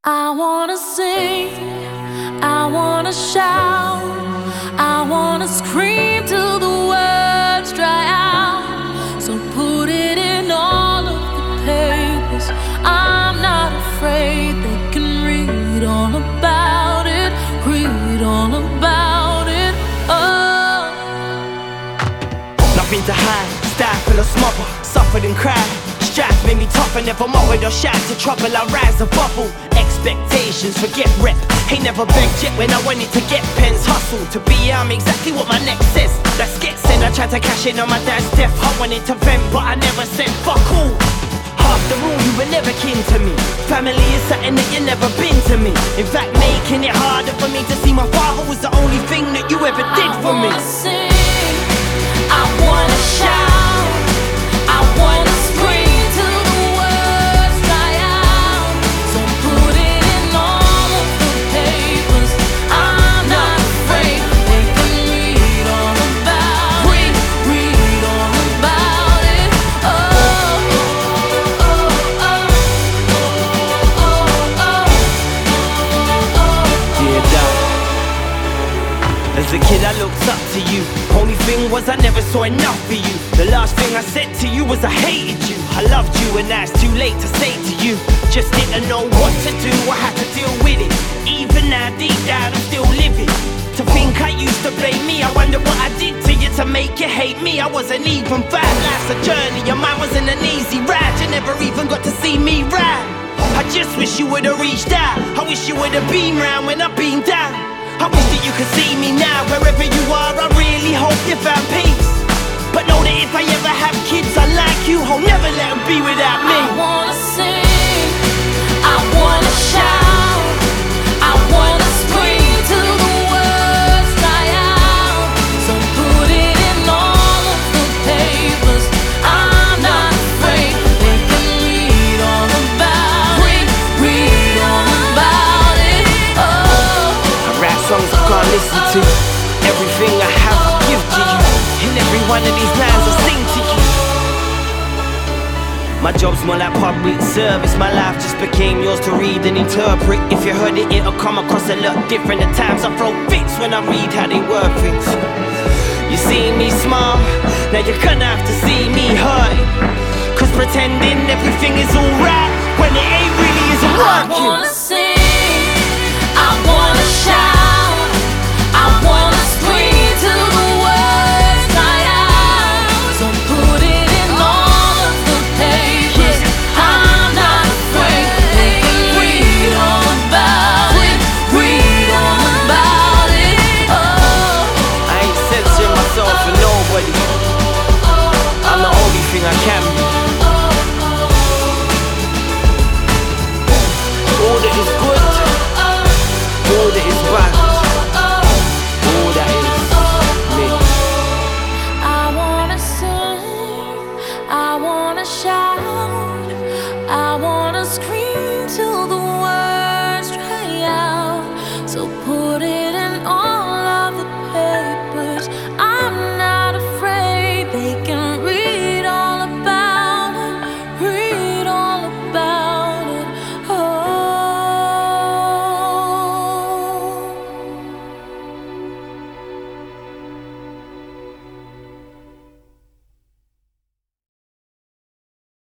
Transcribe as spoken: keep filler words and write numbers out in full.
I wanna sing, I wanna shout, I wanna scream till the words dry out. So put it in all of the papers. I'm not afraid, they can read all about it, read all about it. Oh, nothing to hide, stifle or smother, suffered and cried. Strife made me tough and never mocked or shy to trouble. I rise a bubble. Expectations, forget rep. Ain't never begged yet when I wanted to get pens. Hustle to be I'm exactly what my neck says. That's get sent. I tried to cash in on my dad's death. I wanted to vent, but I never said fuck all. After all, you were never kin to me. Family is something that you never been to me. In fact, making it harder for me to see my father was the only thing that you ever did for me. I wanna sing, I wanna shout, I wanna scream. As a kid I looked up to you. Only thing was I never saw enough for you. The last thing I said to you was I hated you. I loved you and now it's too late to say to you. Just didn't know what to do, I had to deal with it. Even now deep down I'm still living. To think I used to blame me, I wonder what I did to you to make you hate me. I wasn't even bad, life's a journey and mine wasn't an easy ride. You never even got to see me ride. I just wish you would've reached out. I wish you would've been round when I've been down. I wish that you could see me now. Wherever you are, I really hope you found peace. But know that if I ever have kids, I like you, I'll never let them be without me. I wanna sing, I wanna shout, I wanna scream till the words dry out. So put it in all of the papers. I'm not afraid, they can read all about it, read all about it. Oh, songs I can't listen to. Everything I have I give to you. In every one of these lines I sing to you. My job's more like public service. My life just became yours to read and interpret. If you heard it, it'll come across a lot different. At times I throw fits when I read how they word things. You see me smile, now you're gonna have to see me hurt. Cause pretending everything is alright when it ain't really isn't working. I wanna sing, I wanna shout, I wanna scream till the words dry out. So put it in all of the papers. I'm not afraid, they can read all about it, read all about it. Oh, I ain't censoring myself for nobody. I'm the only thing I can be. All that is good, all that is bad, all that is me. I wanna sing, I wanna shout, I wanna scream till the words dry out. So put